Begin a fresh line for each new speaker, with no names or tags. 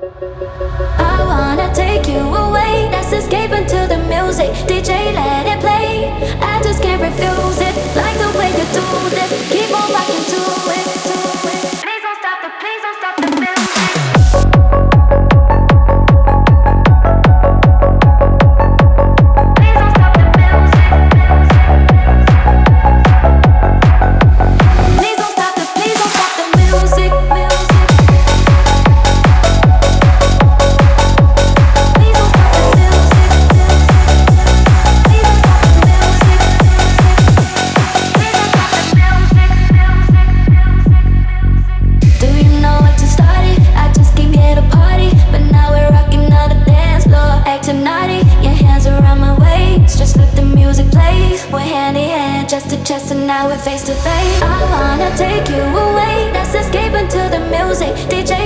I wanna take you away, let's escape into the music. DJ, let it play, I just can't refuse it. Like the way you do this, keep on rocking to it, to it. Please don't stop the music. Just and now we're face to face. I wanna take you away, let's escape into the music. DJ,